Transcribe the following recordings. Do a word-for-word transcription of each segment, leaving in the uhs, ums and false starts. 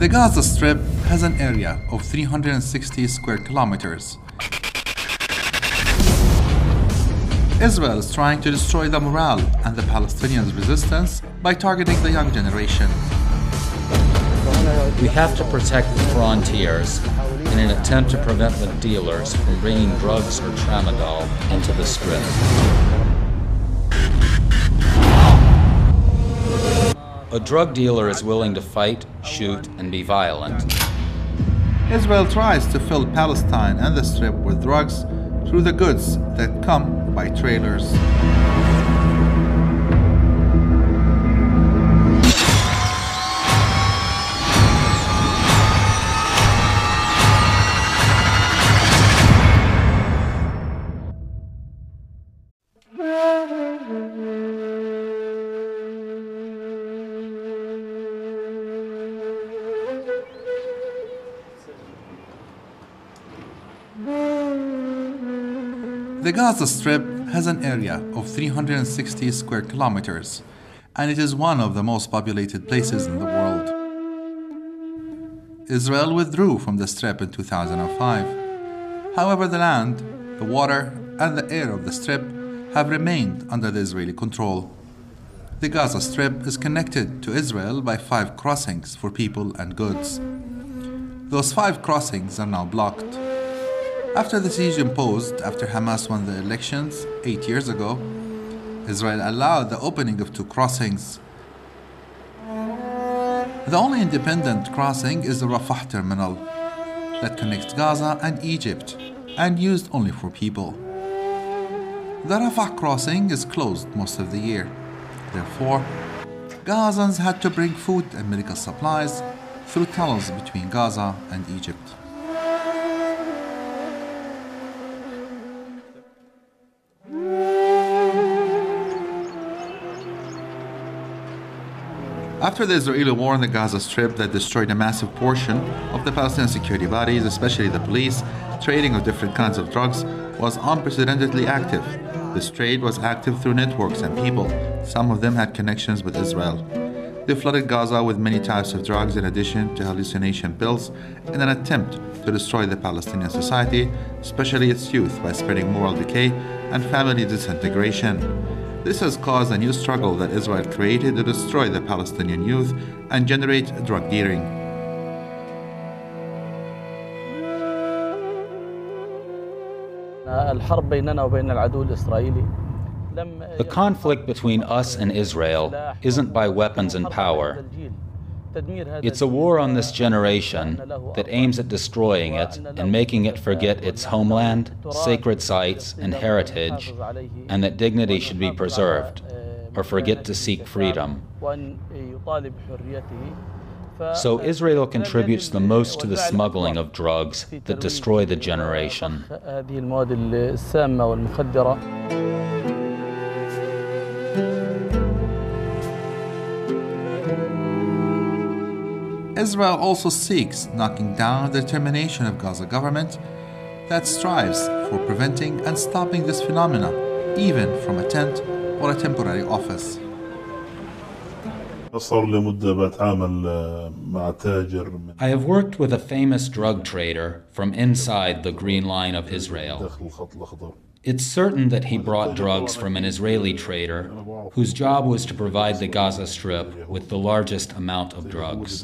The Gaza Strip has an area of three hundred sixty square kilometers. Israel is trying to destroy the morale and the Palestinians' resistance by targeting the young generation. We have to protect the frontiers in an attempt to prevent the dealers from bringing drugs or tramadol into the Strip. A drug dealer is willing to fight, shoot, and be violent. Israel tries to fill Palestine and the Strip with drugs through the goods that come by trailers. The Gaza Strip has an area of three hundred sixty square kilometers, and it is one of the most populated places in the world. Israel withdrew from the Strip in two thousand five. However, the land, the water, and the air of the Strip have remained under the Israeli control. The Gaza Strip is connected to Israel by five crossings for people and goods. Those five crossings are now blocked. After the siege imposed after Hamas won the elections eight years ago, Israel allowed the opening of two crossings. The only independent crossing is the Rafah terminal that connects Gaza and Egypt and used only for people. The Rafah crossing is closed most of the year. Therefore, Gazans had to bring food and medical supplies through tunnels between Gaza and Egypt. After the Israeli war in the Gaza Strip that destroyed a massive portion of the Palestinian security bodies, especially the police, trading of different kinds of drugs was unprecedentedly active. This trade was active through networks and people. Some of them had connections with Israel. They flooded Gaza with many types of drugs in addition to hallucination pills in an attempt to destroy the Palestinian society, especially its youth, by spreading moral decay and family disintegration. This has caused a new struggle that Israel created to destroy the Palestinian youth and generate drug dealing. The conflict between us and Israel isn't by weapons and power. It's a war on this generation that aims at destroying it and making it forget its homeland, sacred sites, and heritage, and that dignity should be preserved, or forget to seek freedom. So Israel contributes the most to the smuggling of drugs that destroy the generation. Israel also seeks knocking down the determination of Gaza government that strives for preventing and stopping this phenomena, even from a tent or a temporary office. I have worked with a famous drug trader from inside the Green Line of Israel. It's certain that he brought drugs from an Israeli trader whose job was to provide the Gaza Strip with the largest amount of drugs.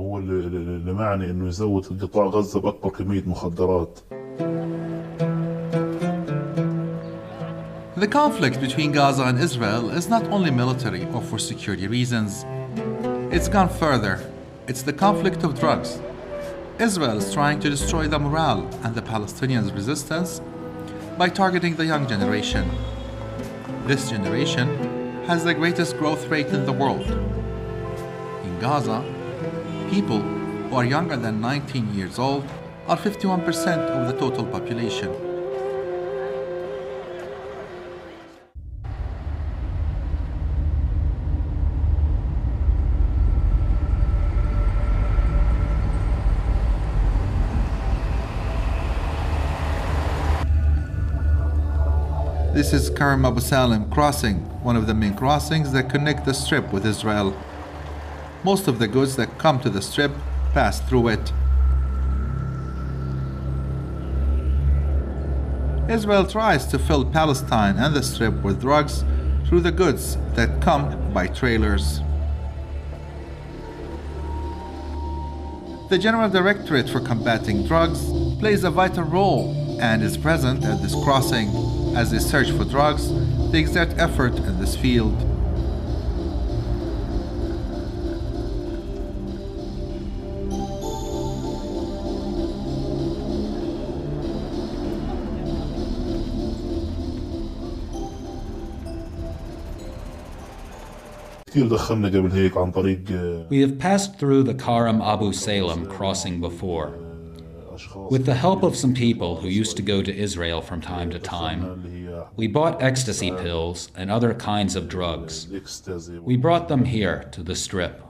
The conflict between Gaza and Israel is not only military or for security reasons. It's gone further. It's the conflict of drugs. Israel is trying to destroy the morale and the Palestinians' resistance by targeting the young generation. This generation has the greatest growth rate in the world. In Gaza, people who are younger than nineteen years old are fifty-one percent of the total population. This is Karim Abu Salim crossing, one of the main crossings that connect the Strip with Israel. Most of the goods that come to the Strip pass through it. Israel tries to fill Palestine and the Strip with drugs through the goods that come by trailers. The General Directorate for Combating Drugs plays a vital role and is present at this crossing. As they search for drugs, they exert effort in this field. We have passed through the Karam Abu Salem crossing before. With the help of some people who used to go to Israel from time to time, we bought ecstasy pills and other kinds of drugs. We brought them here to the Strip.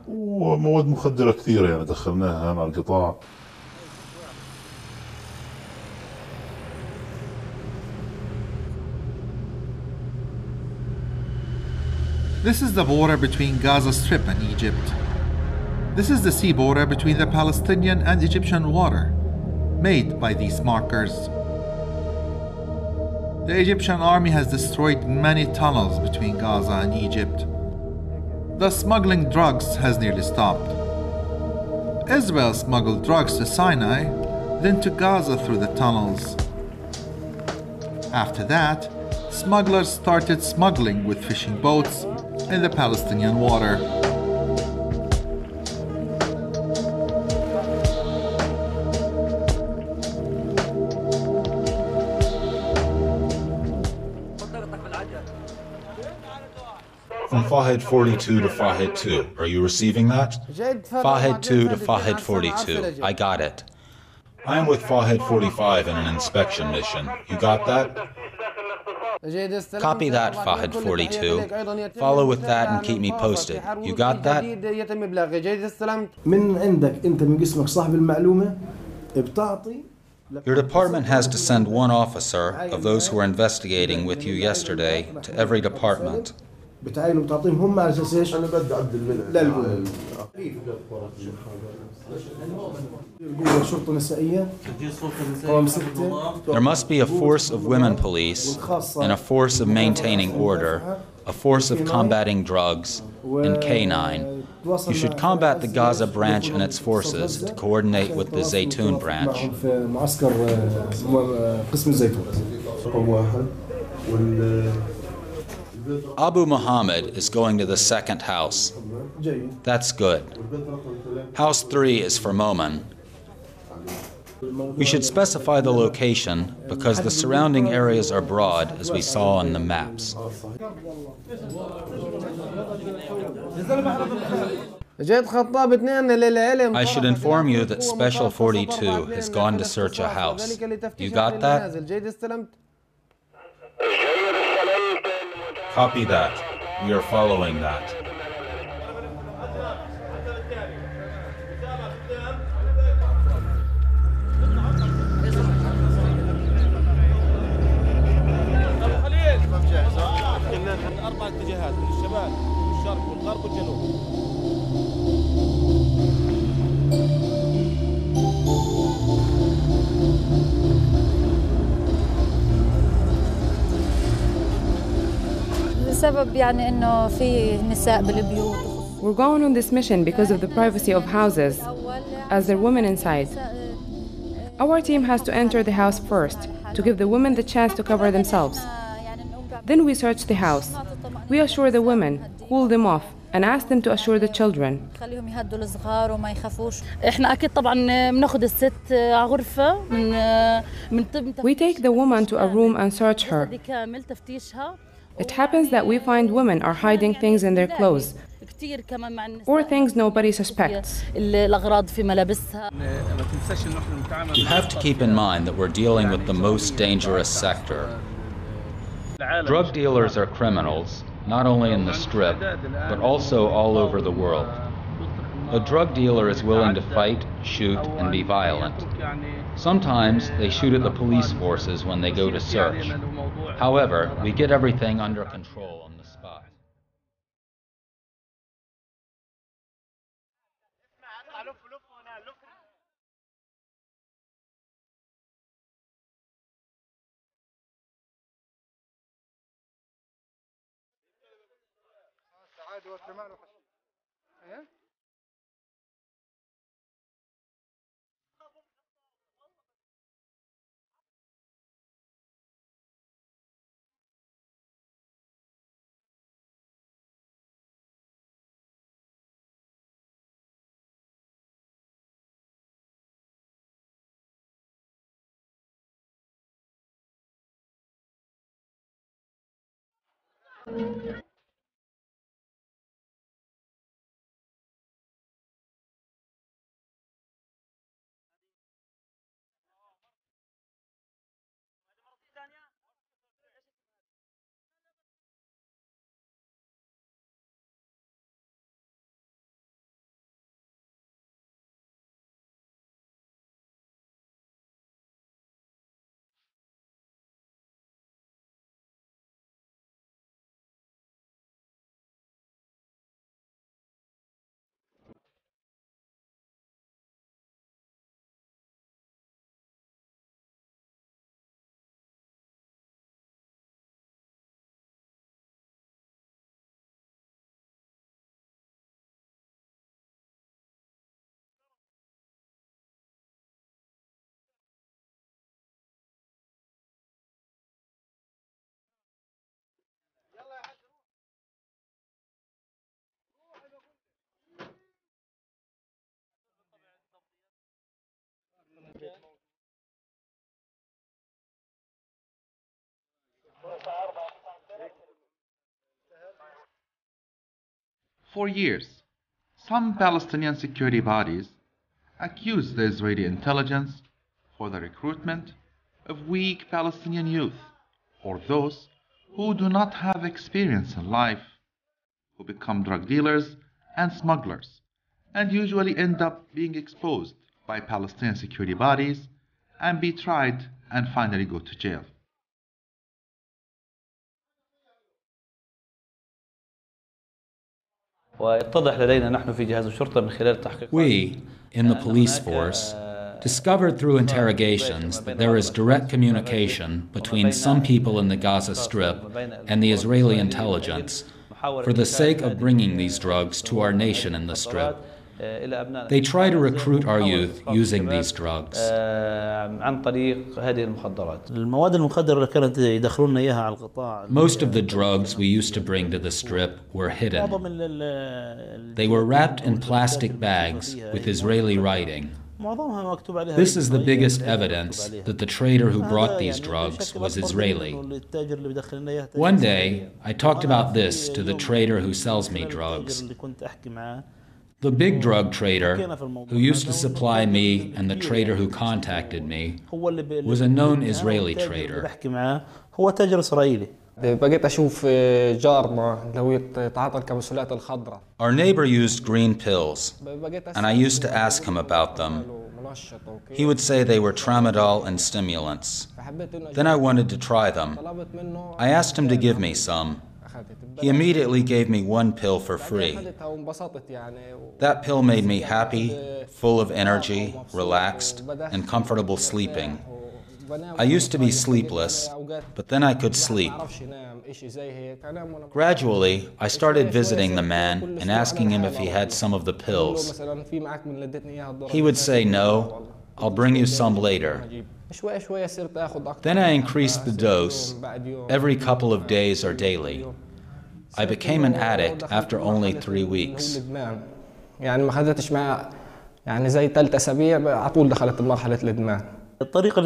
This is the border between Gaza Strip and Egypt. This is the sea border between the Palestinian and Egyptian water, made by these markers. The Egyptian army has destroyed many tunnels between Gaza and Egypt. The smuggling drugs has nearly stopped. Israel smuggled drugs to Sinai, then to Gaza through the tunnels. After that, smugglers started smuggling with fishing boats in the Palestinian water. From Fahed forty-two to Fahed two, are you receiving that? Fahed two to Fahed forty-two, I got it. I am with Fahed forty-five in an inspection mission. You got that? Copy that, Fahed forty-two. Follow with that and keep me posted. You got that? Your department has to send one officer of those who were investigating with you yesterday to every department. There must be a force of women police, and a force of maintaining order, a force of combating drugs, and K nine. You should combat the Gaza branch and its forces to coordinate with the Zaytun branch. Abu Muhammad is going to the second house. That's good. House three is for Momin. We should specify the location because the surrounding areas are broad, as we saw on the maps. I should inform you that Special forty-two has gone to search a house. You got that? Copy that. We are following that. We're going on this mission because of the privacy of houses, as there are women inside. Our team has to enter the house first, to give the women the chance to cover themselves. Then we search the house. We assure the women, cool them off, and ask them to assure the children. We take the woman to a room and search her. It happens that we find women are hiding things in their clothes, or things nobody suspects. You have to keep in mind that we're dealing with the most dangerous sector. Drug dealers are criminals, not only in the Strip, but also all over the world. A drug dealer is willing to fight, shoot, and be violent. Sometimes they shoot at the police forces when they go to search. However, we get everything under control on the spot. For years, some Palestinian security bodies accused the Israeli intelligence for the recruitment of weak Palestinian youth or those who do not have experience in life, who become drug dealers and smugglers, and usually end up being exposed by Palestinian security bodies and be tried and finally go to jail. We, in the police force, discovered through interrogations that there is direct communication between some people in the Gaza Strip and the Israeli intelligence for the sake of bringing these drugs to our nation in the Strip. They try to recruit our youth using these drugs. Most of the drugs we used to bring to the Strip were hidden. They were wrapped in plastic bags with Israeli writing. This is the biggest evidence that the trader who brought these drugs was Israeli. One day, I talked about this to the trader who sells me drugs. The big drug trader, who used to supply me and the trader who contacted me, was a known Israeli trader. Our neighbor used green pills, and I used to ask him about them. He would say they were tramadol and stimulants. Then I wanted to try them. I asked him to give me some. He immediately gave me one pill for free. That pill made me happy, full of energy, relaxed, and comfortable sleeping. I used to be sleepless, but then I could sleep. Gradually, I started visiting the man and asking him if he had some of the pills. He would say, "No, I'll bring you some later." Then I increased the dose every couple of days or daily. I became an addict after only three weeks. The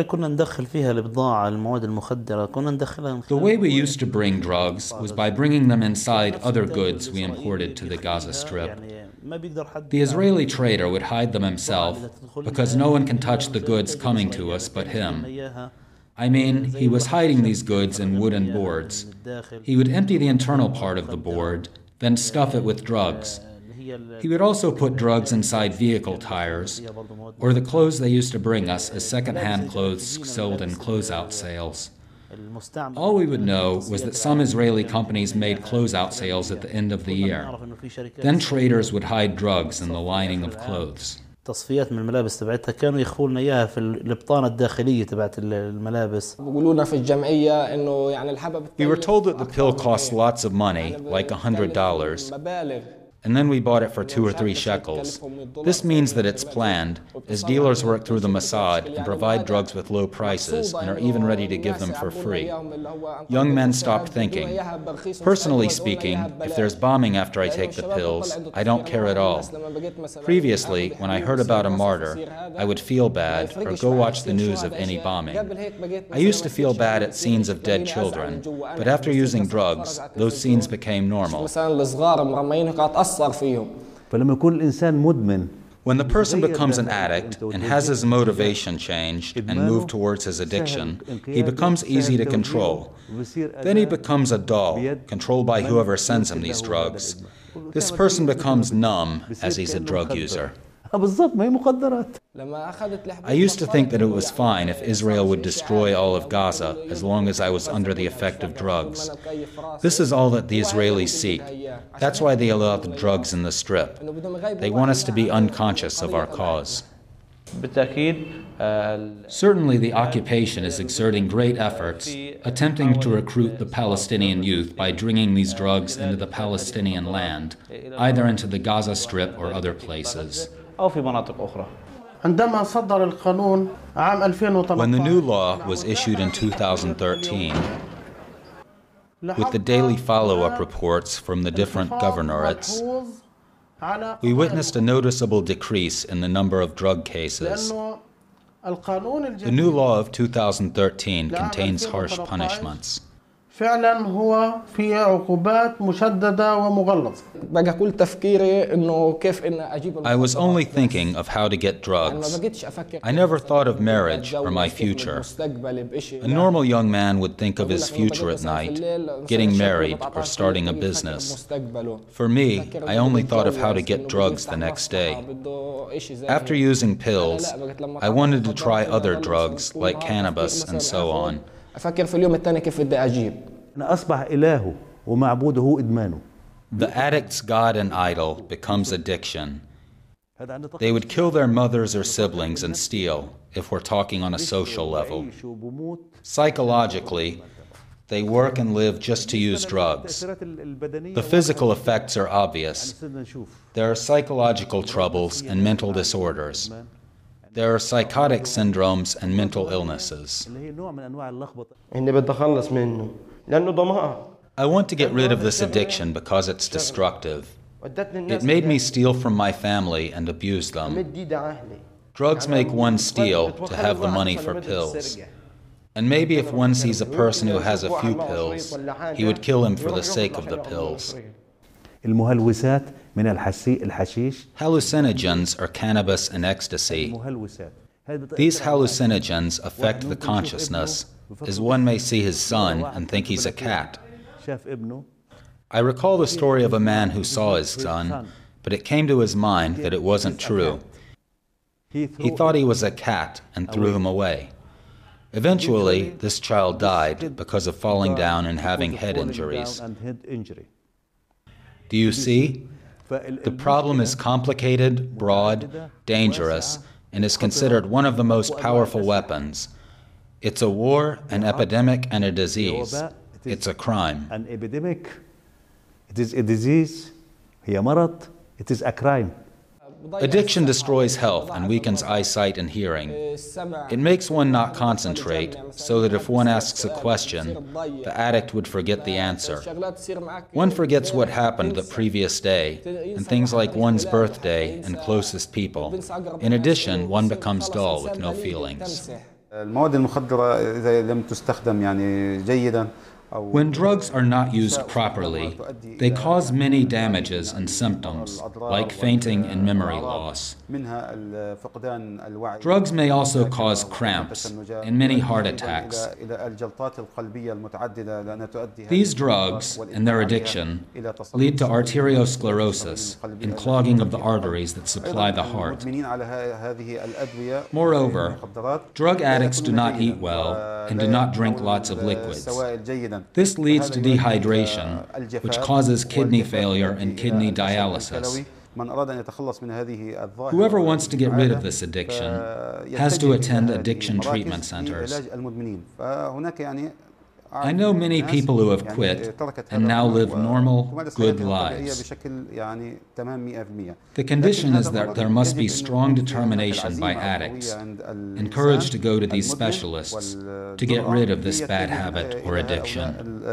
way we used to bring drugs was by bringing them inside other goods we imported to the Gaza Strip. The Israeli trader would hide them himself because no one can touch the goods coming to us but him. I mean, he was hiding these goods in wooden boards. He would empty the internal part of the board, then stuff it with drugs. He would also put drugs inside vehicle tires, or the clothes they used to bring us as second-hand clothes sold in closeout sales. All we would know was that some Israeli companies made closeout sales at the end of the year. Then traders would hide drugs in the lining of clothes. تصفيات من الملابس تبعتها كانوا يخفوا لنا اياها في البطانه الداخليه تبعت الملابس. بيقولوا لنا في الجمعيه انه يعني الحبه. We were told that the pill cost lots of money, like a hundred dollars. And then we bought it for two or three shekels. This means that it's planned, as dealers work through the Mossad and provide drugs with low prices and are even ready to give them for free. Young men stopped thinking. Personally speaking, if there's bombing after I take the pills, I don't care at all. Previously, when I heard about a martyr, I would feel bad or go watch the news of any bombing. I used to feel bad at scenes of dead children, but after using drugs, those scenes became normal. فلما يكون الإنسان مدمن. When the person becomes an addict and has his motivation changed and moved towards his addiction, he becomes easy to control. Then he becomes a doll, controlled by whoever sends him these drugs. This person becomes numb as he's a drug user. I used to think that it was fine if Israel would destroy all of Gaza as long as I was under the effect of drugs. This is all that the Israelis seek. That's why they allow the drugs in the strip. They want us to be unconscious of our cause. Certainly the occupation is exerting great efforts, attempting to recruit the Palestinian youth by bringing these drugs into the Palestinian land, either into the Gaza Strip or other places. When the new law was issued in two thousand thirteen, with the daily follow-up reports from the different governorates, we witnessed a noticeable decrease in the number of drug cases. The new law of two thousand thirteen contains harsh punishments. فعلا هو في عقوبات مشددة ومغلظة. بقى كل تفكيري إنه كيف إن أجيب. I was only thinking of how to get drugs. I never thought of marriage or my future. A normal young man would think of his future at night, getting married or starting a business. For me, I only thought of how to get drugs the next day. After using pills, I wanted to try other drugs like cannabis and so on. أفكر في اليوم الثاني كيف بدي أجيب. أصبح إلهه ومعبوده هو إدمانه. The addict's god and idol becomes addiction. They would kill their mothers or siblings and steal, if we're talking on a social level. Psychologically, they work and live just to use drugs. The physical effects are obvious. There are psychological troubles and mental disorders. There are psychotic syndromes and mental illnesses. I want to get rid of this addiction because it's destructive. It made me steal from my family and abuse them. Drugs make one steal to have the money for pills. And maybe if one sees a person who has a few pills, he would kill him for the sake of the pills. المهلوسات من الحشيش. Hallucinogens are cannabis and ecstasy. These hallucinogens affect the consciousness, as one may see his son and think he's a cat. I recall the story of a man who saw his son, but it came to his mind that it wasn't true. He thought he was a cat and threw him away. Eventually, this child died because of falling down and having head injuries. Do you see? The problem is complicated, broad, dangerous, and is considered one of the most powerful weapons. It's a war, an epidemic, and a disease. It's a crime. An epidemic, it is a disease, هي مرض, it is a crime. Addiction destroys health and weakens eyesight and hearing. It makes one not concentrate, so that if one asks a question, the addict would forget the answer. One forgets what happened the previous day, and things like one's birthday and closest people. In addition, one becomes dull with no feelings. المواد المخدرة إذا لم تستخدم يعني جيدا. When drugs are not used properly, they cause many damages and symptoms, like fainting and memory loss. Drugs may also cause cramps and many heart attacks. These drugs and their addiction lead to arteriosclerosis and clogging of the arteries that supply the heart. Moreover, drug addicts do not eat well and do not drink lots of liquids. This leads to dehydration, which causes kidney failure and kidney dialysis, Whoever wants to get rid of this addiction has to attend addiction treatment centers. I know many people who have quit and now live normal, good lives. The condition is that there must be strong determination by addicts, encouraged to go to these specialists to get rid of this bad habit or addiction.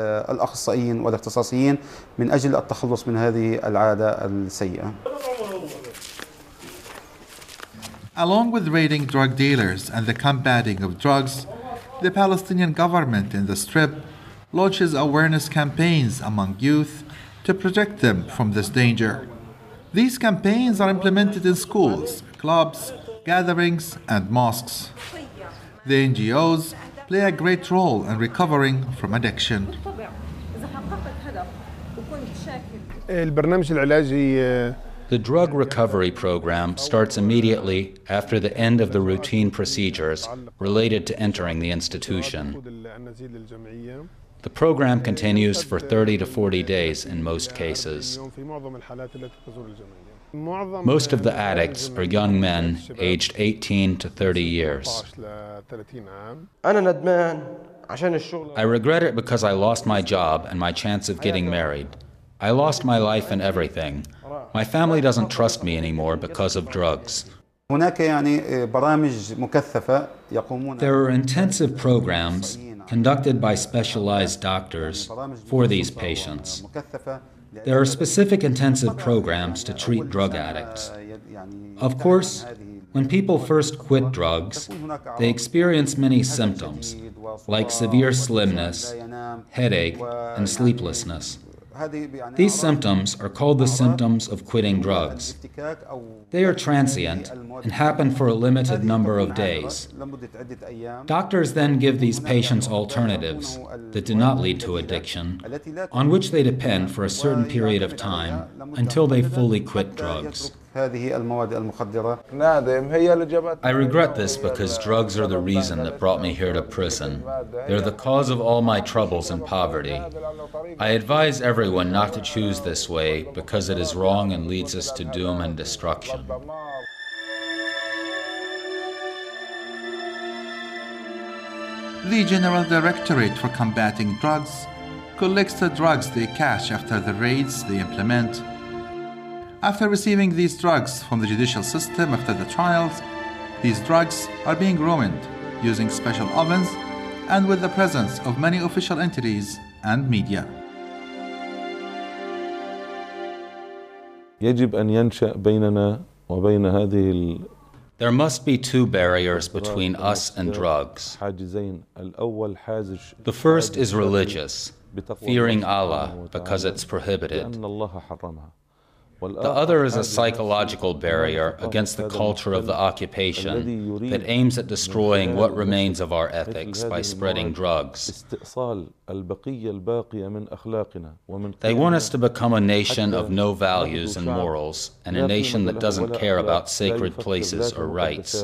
Along with raiding drug dealers and the combating of drugs, the Palestinian government in the Strip launches awareness campaigns among youth to protect them from this danger. These campaigns are implemented in schools, clubs, gatherings, and mosques. The N G Os play a great role in recovering from addiction. The drug recovery program starts immediately after the end of the routine procedures related to entering the institution. The program continues for thirty to forty days in most cases. Most of the addicts are young men aged eighteen to thirty years. I regret it because I lost my job and my chance of getting married. I lost my life and everything. My family doesn't trust me anymore because of drugs. There are intensive programs conducted by specialized doctors for these patients. There are specific intensive programs to treat drug addicts. Of course, when people first quit drugs, they experience many symptoms, like severe slimness, headache, and sleeplessness. These symptoms are called the symptoms of quitting drugs. They are transient and happen for a limited number of days. Doctors then give these patients alternatives that do not lead to addiction, on which they depend for a certain period of time until they fully quit drugs. I regret this because drugs are the reason that brought me here to prison. They're the cause of all my troubles and poverty. I advise everyone not to choose this way because it is wrong and leads us to doom and destruction. The General Directorate for Combating Drugs collects the drugs they cache after the raids they implement. After receiving these drugs from the judicial system after the trials, these drugs are being ruined using special ovens and with the presence of many official entities and media. يجب أن ينشأ بيننا وبين هذه ال There must be two barriers between us and drugs. The first is religious, fearing Allah because it's prohibited. The other is a psychological barrier against the culture of the occupation that aims at destroying what remains of our ethics by spreading drugs. They want us to become a nation of no values and morals, and a nation that doesn't care about sacred places or rights.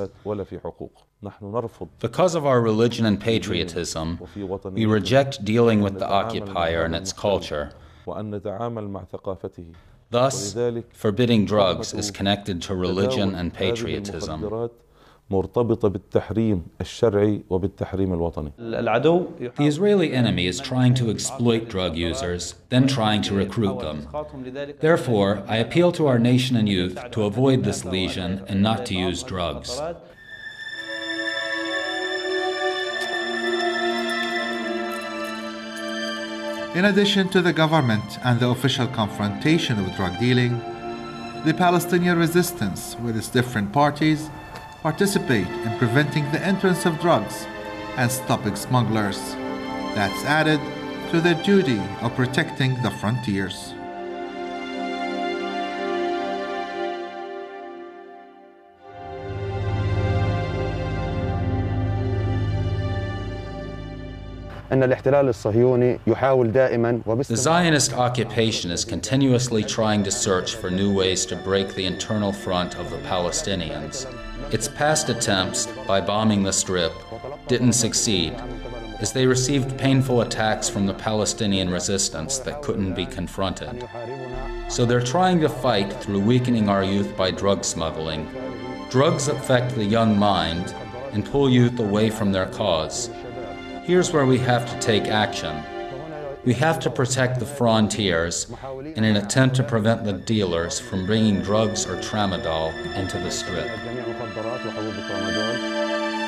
Because of our religion and patriotism, we reject dealing with the occupier and its culture. Thus, forbidding drugs is connected to religion and patriotism. The Israeli enemy is trying to exploit drug users, then trying to recruit them. Therefore, I appeal to our nation and youth to avoid this lesion and not to use drugs. In addition to the government and the official confrontation with drug dealing, the Palestinian resistance with its different parties participate in preventing the entrance of drugs and stopping smugglers. That's added to their duty of protecting the frontiers. The Zionist occupation is continuously trying to search for new ways to break the internal front of the Palestinians. Its past attempts, by bombing the Strip, didn't succeed, as they received painful attacks from the Palestinian resistance that couldn't be confronted. So they're trying to fight through weakening our youth by drug smuggling. Drugs affect the young mind and pull youth away from their cause. Here's where we have to take action. We have to protect the frontiers in an attempt to prevent the dealers from bringing drugs or tramadol into the Strip.